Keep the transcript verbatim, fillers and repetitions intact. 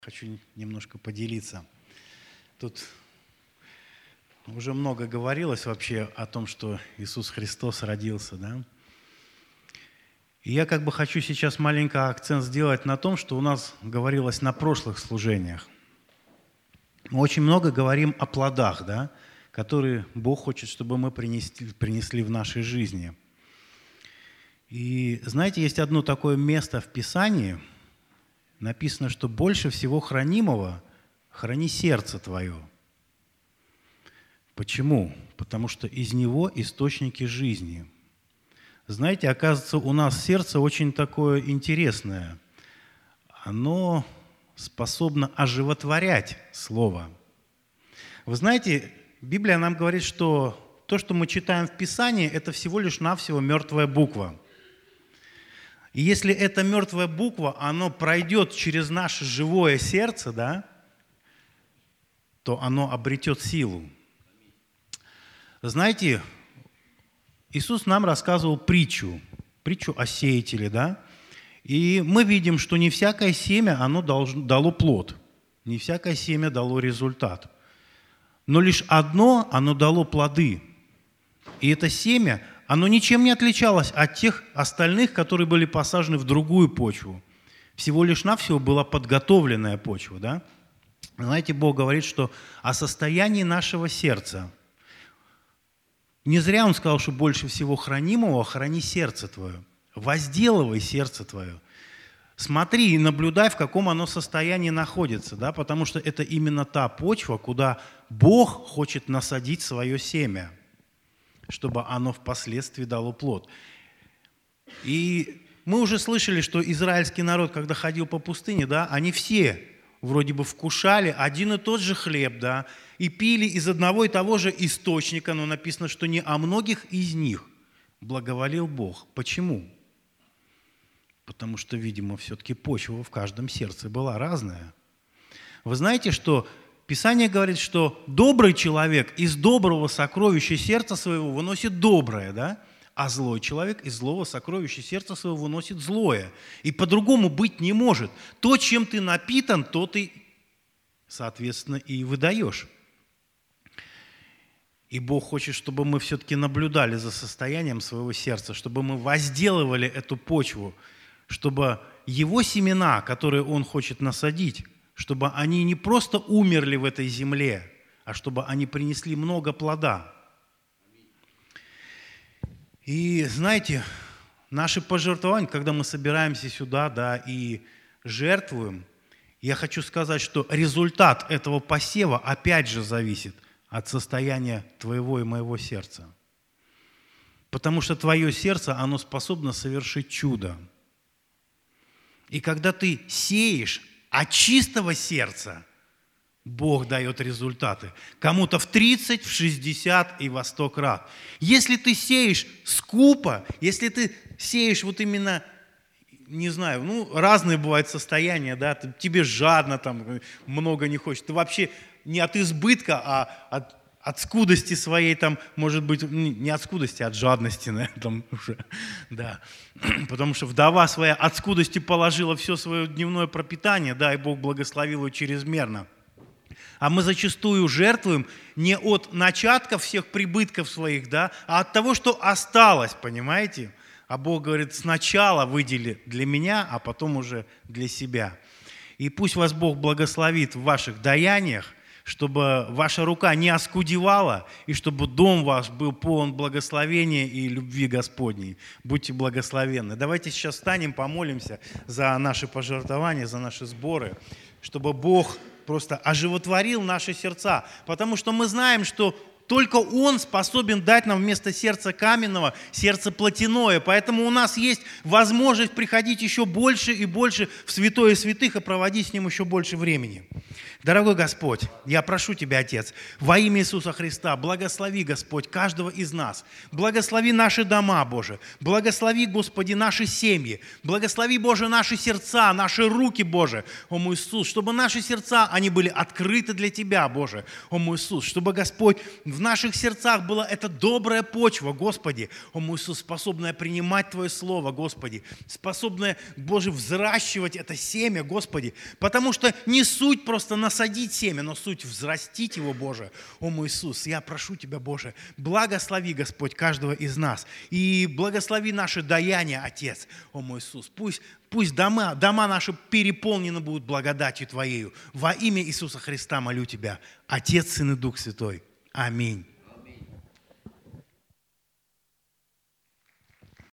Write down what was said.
Хочу немножко поделиться. Тут уже много говорилось вообще о том, что Иисус Христос родился, да? И я как бы хочу сейчас маленько акцент сделать на том, что у нас говорилось на прошлых служениях. Мы очень много говорим о плодах, да, которые Бог хочет, чтобы мы принесли, принесли в нашей жизни. И знаете, есть одно такое место в Писании, написано, что больше всего хранимого храни сердце твое. Почему? Потому что из него источники жизни. Знаете, оказывается, у нас сердце очень такое интересное. Оно способно оживотворять слово. Вы знаете, Библия нам говорит, что то, что мы читаем в Писании, это всего лишь навсего мертвая буква. И если эта мертвая буква, она пройдет через наше живое сердце, да, то оно обретет силу. Знаете, Иисус нам рассказывал притчу, притчу о сеятеле, да, и мы видим, что не всякое семя, оно должно, дало плод, не всякое семя дало результат, но лишь одно, оно дало плоды, и это семя, оно ничем не отличалось от тех остальных, которые были посажены в другую почву. Всего лишь навсего была подготовленная почва, да? Знаете, Бог говорит, что о состоянии нашего сердца. Не зря Он сказал, что больше всего хранимого храни сердце твое. Возделывай сердце твое. Смотри и наблюдай, в каком оно состоянии находится, да? Потому что это именно та почва, куда Бог хочет насадить свое семя, чтобы оно впоследствии дало плод. И мы уже слышали, что израильский народ, когда ходил по пустыне, да, они все вроде бы вкушали один и тот же хлеб, да, и пили из одного и того же источника, но написано, что не о многих из них благоволил Бог. Почему? Потому что, видимо, все-таки почва в каждом сердце была разная. Вы знаете, что Писание говорит, что добрый человек из доброго сокровища сердца своего выносит доброе, да? А злой человек из злого сокровища сердца своего выносит злое. И по-другому быть не может. То, чем ты напитан, то ты, соответственно, и выдаешь. И Бог хочет, чтобы мы все-таки наблюдали за состоянием своего сердца, чтобы мы возделывали эту почву, чтобы Его семена, которые Он хочет насадить, чтобы они не просто умерли в этой земле, а чтобы они принесли много плода. И знаете, наши пожертвования, когда мы собираемся сюда, да, и жертвуем, я хочу сказать, что результат этого посева опять же зависит от состояния твоего и моего сердца. Потому что твое сердце, оно способно совершить чудо. И когда ты сеешь от чистого сердца, Бог дает результаты. Кому-то в тридцать, в шестьдесят и во сто крат. Если ты сеешь скупо, если ты сеешь вот именно, не знаю, ну, разные бывают состояния, да, тебе жадно, там, много не хочешь. Ты вообще не от избытка, а от, от скудости своей, там, может быть, не от скудости, а от жадности, наверное, там уже, да. Потому что вдова своя от скудости положила все свое дневное пропитание, да, и Бог благословил ее чрезмерно. А мы зачастую жертвуем не от начатков всех прибытков своих, да, а от того, что осталось, понимаете? А Бог говорит, сначала выдели для меня, а потом уже для себя. И пусть вас Бог благословит в ваших даяниях, чтобы ваша рука не оскудевала, и чтобы дом ваш был полон благословения и любви Господней. Будьте благословенны. Давайте сейчас встанем, помолимся за наши пожертвования, за наши сборы, чтобы Бог просто оживотворил наши сердца, потому что мы знаем, что только Он способен дать нам вместо сердца каменного сердце плотяное. Поэтому у нас есть возможность приходить еще больше и больше в святое святых и проводить с Ним еще больше времени. Дорогой Господь, я прошу Тебя, Отец, во имя Иисуса Христа, благослови, Господь, каждого из нас. Благослови наши дома, Боже. Благослови, Господи, наши семьи. Благослови, Боже, наши сердца, наши руки, Боже, о мой Иисус, чтобы наши сердца, они были открыты для Тебя, Боже, о мой Иисус, чтобы, Господь, в наших сердцах была эта добрая почва, Господи, о мой Иисус, способная принимать Твое Слово, Господи, способная, Боже, взращивать это семя, Господи, потому что не суть просто насадить семя, но суть взрастить его, Боже, о мой Иисус. Я прошу Тебя, Боже, благослови, Господь, каждого из нас и благослови наши даяния, Отец, о мой Иисус. Пусть Пусть дома, дома наши переполнены будут благодатью Твоею. Во имя Иисуса Христа молю Тебя, Отец, Сын и Дух Святой. Аминь.